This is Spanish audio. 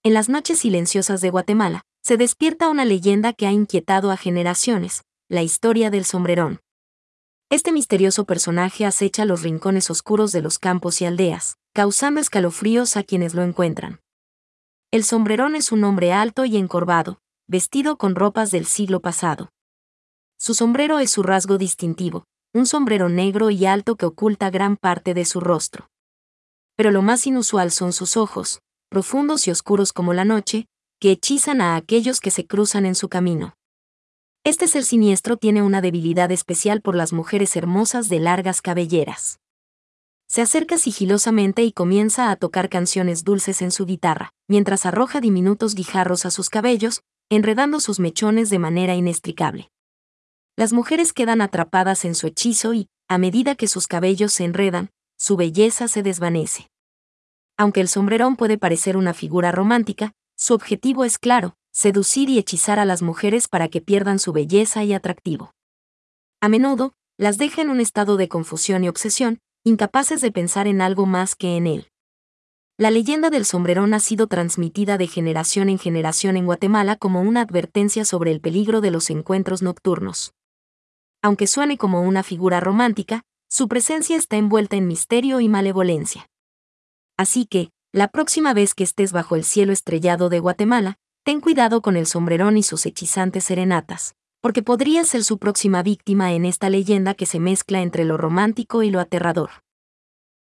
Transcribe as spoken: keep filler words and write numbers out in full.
En las noches silenciosas de Guatemala, se despierta una leyenda que ha inquietado a generaciones, la historia del sombrerón. Este misterioso personaje acecha los rincones oscuros de los campos y aldeas, causando escalofríos a quienes lo encuentran. El sombrerón es un hombre alto y encorvado, vestido con ropas del siglo pasado. Su sombrero es su rasgo distintivo, un sombrero negro y alto que oculta gran parte de su rostro. Pero lo más inusual son sus ojos, profundos y oscuros como la noche, que hechizan a aquellos que se cruzan en su camino. Este ser siniestro tiene una debilidad especial por las mujeres hermosas de largas cabelleras. Se acerca sigilosamente y comienza a tocar canciones dulces en su guitarra, mientras arroja diminutos guijarros a sus cabellos, enredando sus mechones de manera inexplicable. Las mujeres quedan atrapadas en su hechizo y, a medida que sus cabellos se enredan, su belleza se desvanece. Aunque el sombrerón puede parecer una figura romántica, su objetivo es claro: seducir y hechizar a las mujeres para que pierdan su belleza y atractivo. A menudo, las deja en un estado de confusión y obsesión, incapaces de pensar en algo más que en él. La leyenda del sombrerón ha sido transmitida de generación en generación en Guatemala como una advertencia sobre el peligro de los encuentros nocturnos. Aunque suene como una figura romántica, su presencia está envuelta en misterio y malevolencia. Así que, la próxima vez que estés bajo el cielo estrellado de Guatemala, ten cuidado con el sombrerón y sus hechizantes serenatas, porque podría ser su próxima víctima en esta leyenda que se mezcla entre lo romántico y lo aterrador.